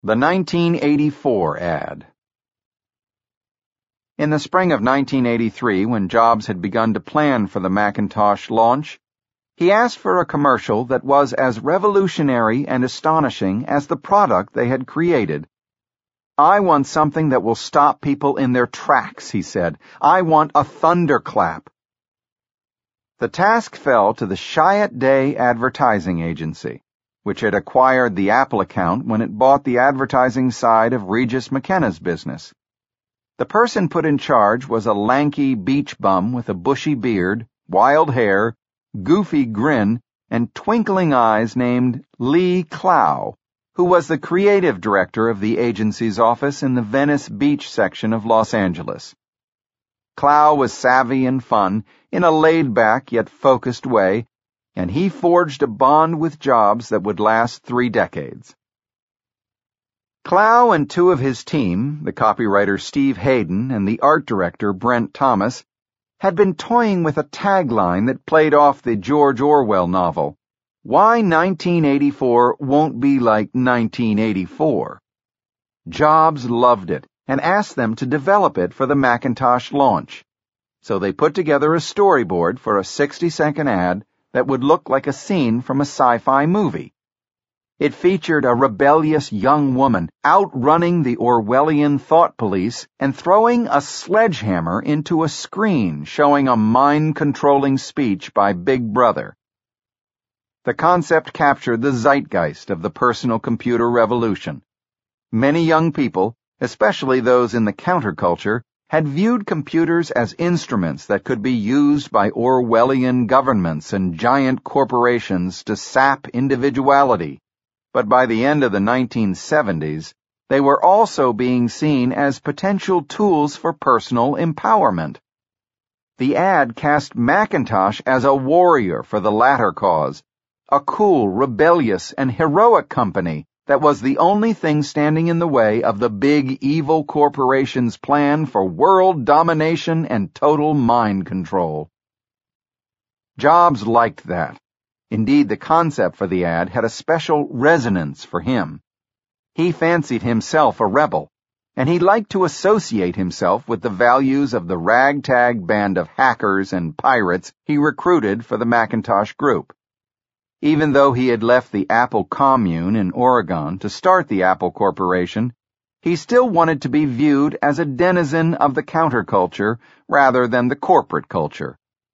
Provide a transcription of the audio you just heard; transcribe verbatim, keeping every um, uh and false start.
The nineteen eighty-four ad. In the spring of nineteen eighty-three, when Jobs had begun to plan for the Macintosh launch, he asked for a commercial that was as revolutionary and astonishing as the product they had created. "I want something that will stop people in their tracks," he said. "I want a thunderclap." The task fell to the Chiat Day Advertising Agency, which had acquired the Apple account when it bought the advertising side of Regis McKenna's business. The person put in charge was a lanky beach bum with a bushy beard, wild hair, goofy grin, and twinkling eyes named Lee Clow, who was the creative director of the agency's office in the Venice Beach section of Los Angeles. Clow was savvy and fun in a laid-back yet focused way, and he forged a bond with Jobs that would last three decades. Clow and two of his team, the copywriter Steve Hayden and the art director Brent Thomas, had been toying with a tagline that played off the George Orwell novel, "Why nineteen eighty-four won't be like nineteen eighty-four. Jobs loved it and asked them to develop it for the Macintosh launch, so they put together a storyboard for a sixty-second ad that would look like a scene from a sci-fi movie. It featured a rebellious young woman outrunning the Orwellian thought police and throwing a sledgehammer into a screen showing a mind-controlling speech by Big Brother. The concept captured the zeitgeist of the personal computer revolution. Many young people, especially those in the counterculture, had viewed computers as instruments that could be used by Orwellian governments and giant corporations to sap individuality. But by the end of the nineteen seventies, they were also being seen as potential tools for personal empowerment. The ad cast Macintosh as a warrior for the latter cause, a cool, rebellious, and heroic company that was the only thing standing in the way of the big evil corporation's plan for world domination and total mind control. Jobs liked that. Indeed, the concept for the ad had a special resonance for him. He fancied himself a rebel, and he liked to associate himself with the values of the ragtag band of hackers and pirates he recruited for the Macintosh group. Even though he had left the Apple commune in Oregon to start the Apple Corporation, he still wanted to be viewed as a denizen of the counterculture rather than the corporate culture.